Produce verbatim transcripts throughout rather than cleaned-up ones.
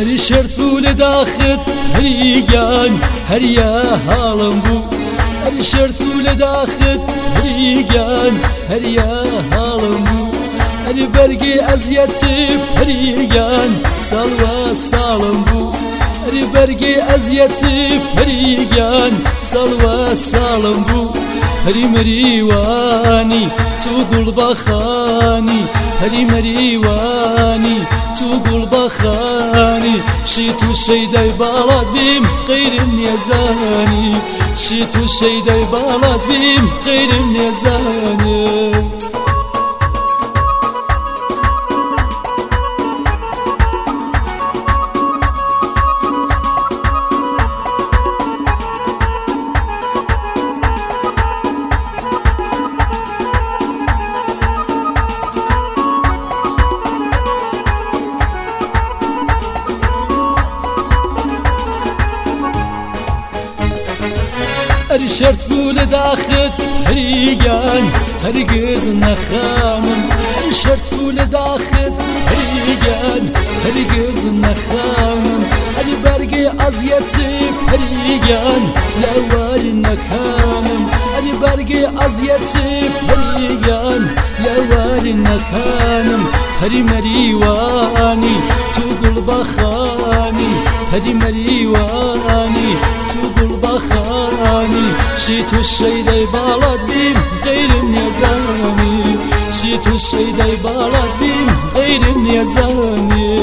هەری شەرت بوو لە داخت هەریگیان هەریە هاڵم بوو هەری شەرت بوو لە داخت هەریگیان هەریە هاڵم بوو هەری بەرگی ئەزیەتت هەریگیان ساڵوە ساڵم بوو هەری بەرگی ئەزیەتت هەریگیان ساڵوە ساڵم بوو هەری مەریوانی تو گوڵبەخانی هەری مەریوانی تو گوڵبەخانی شیت و شەیدای باڵات بیم غەیرم نێزانی شیت و شەیدای باڵات بیم غەیرم نێزانی هەری شەرت بوو لە داخت هەریگیان هەرگیز نەخامم هەری شەرت بوو لە داخت هەریگیان هەرگیز نەخامم هەری بەرگی ئەزیەتت هەریگیان لەواری نەکامم هەری بەرگی ئەزیەتت هەریگیان لەواری نەکامم هەری مەریوانی تو گوڵبەخانی هەری مەریوانی تو گوڵبەخانی شیت و شەیدای باڵات بیم غەیرم نێزانی شیت و شەیدای باڵات بیم غەیرم نێزانی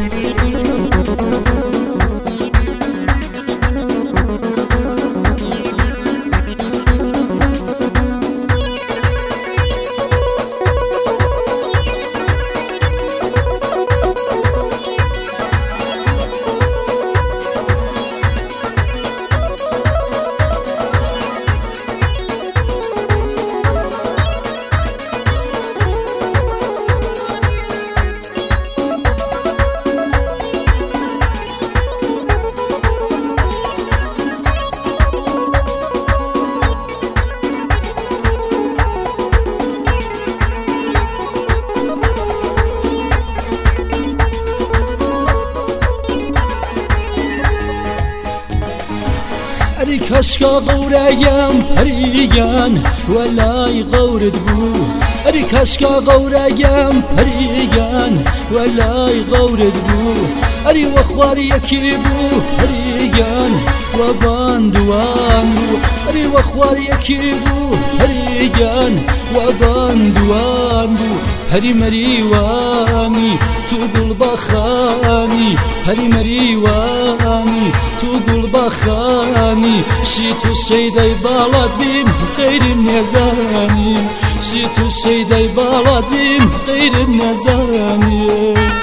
هەری کەشکە غەورەیەم هەریگیان وەلای غەورت بوو هەری کەشکە غەورەیەم هەریگیان وەلای غەورت بوو هەری وە خواریەکی بوو هەریگیان وە باندوان بوو هەری وە خواریەکی بوو هەریگیان وە باندوان بوو هەری مەریوانی تو گوڵبەخانی هەری مەریوانی تو گوڵبەخانی شیت و شەیدای باڵات بیم غەیرم نێزانی شیت و شەیدای باڵات بیم غەیرم نێزانی